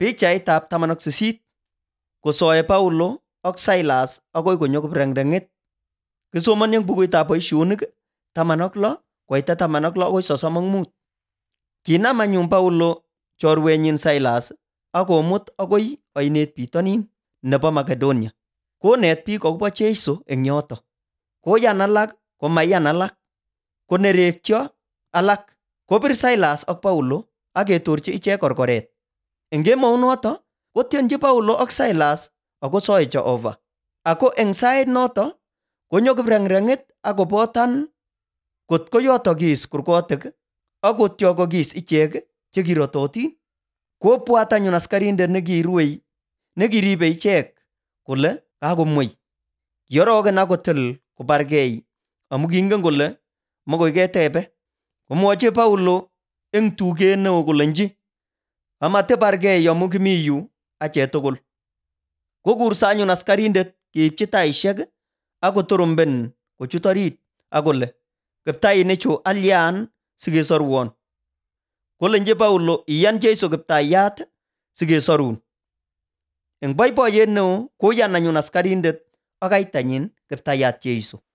Pichaitab 18 kosoe Paulo ak Silas agoi konyo Kiprengreng'it. Kisomoni eng bukuitab Boisionik 16 koite 16 agoi 35. Kinam anyun Paulo chorwenyin Silas ak komut agoi oinet bitonin nebo Makedonia. Konet biik agobo Jeiso eng yoto. Koyan alak komaiyan alak. Konerekyo alak. Kopir Silas ak Paulo ak ketorchi ichek korkoret. Eng kemounoto kotienji Paulo ak Silas akosoe Jehova. Ako eng sait noto konyo Kiprengreng'it ak kobotan kotko yotokis kurgotik ak kotyokokis ichek che kirototin. Kobwat anyun askarindet nekiribe ichek kole kakomwei. Kiorogen ak kotil kobargei amu kingen kole magoi ketebe. Komwochi Paulo eng tuget neo kolenji, "Amatibargei amu kimi yu achek tugul." Kokurso anyun askarindet keipchi taishek ak kotoromben kochut orit ak kole, "Kiptainik chu alyan sikesorwon?" Kolenji Paulo, "Iyan Jeiso Kiptaiyat sikesorun." Eng boiboiyet neo koyan anyun askarindet ak kaitanyin Kiptayat Jeiso.